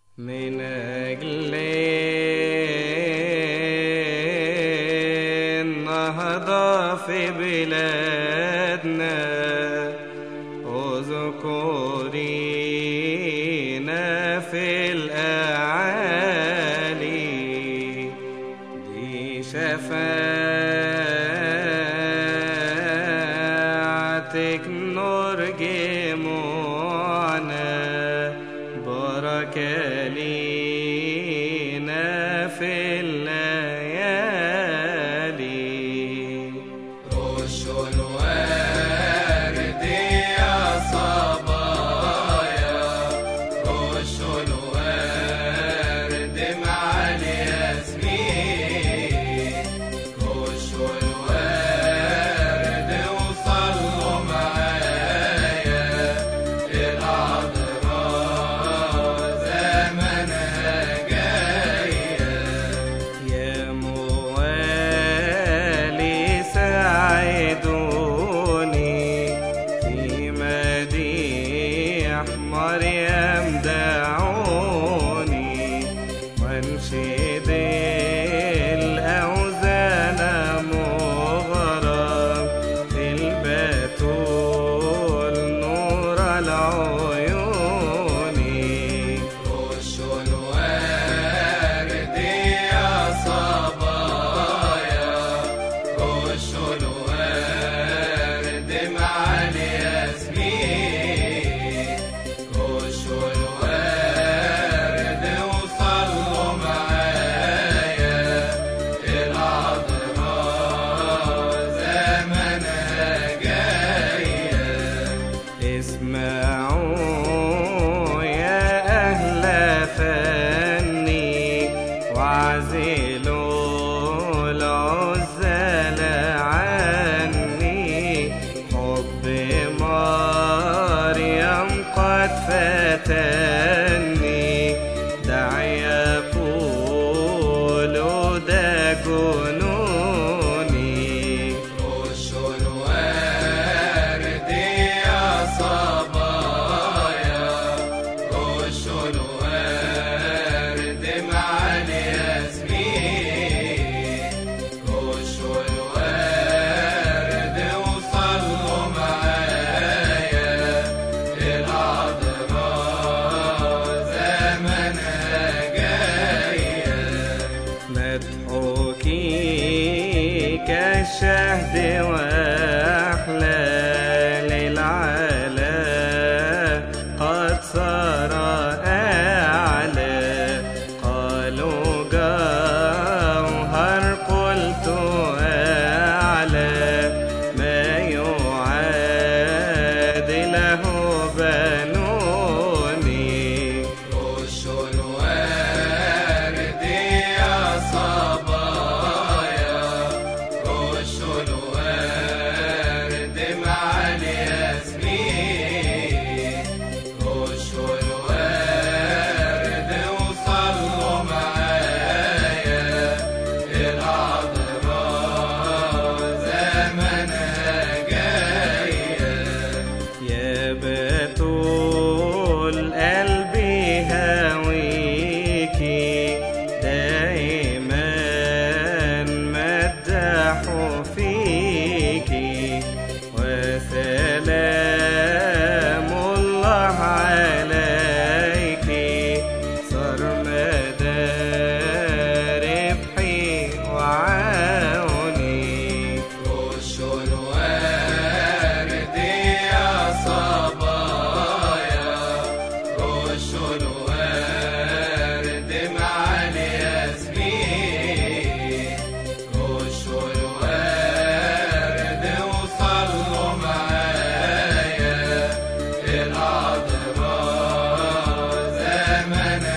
من أجل النهضة في بلادنا اذكرينا في الأعالي، دي شفاعتك نرجمونا، بركة لينا في الليالي. رش الورد يا صبايا، رش الورد مع الياسمين، رشوا الورد وصلوا معايا العذراء زمنها جاية. يا موالي ساعدوني في مديح مريم، دعوني وانشد الأوزان مغرب في البتول نور العيون. رشوا الورد يا صبايا، رشوا الورد مع الياسمين، رشوا الورد وصلوا معايا العذراء زمنها جاية. اسمعوا يا أهل فني واعزلوا العزال عني، حب مريم قد فتني، دع يقولوا ده جنوني. رشوا الورد يا صبايا، رشوا الورد مع الياسمين، رشوا الورد وصلوا معايا العذراء زمنها جاية. مدحوكي كالشهد واحلى للعلا، قد صار اعلى، قالوا جوهر قلت اعلى، ما يعادله بنوني. رشوا الورد يا صبايا، رشوا الورد مع الياسمين، رشوا الورد وصلوا معايا العذراء زمنها جاية. يا بتول قلبي هاويكي، دائما مدحوا فيكي، وسلام الله عليكي، سرمدا ربحي وعوني. رشوا الورد يا صبايا، رشوا الورد مع الياسمين، رشوا الورد وصلوا معايا العذراء زمنها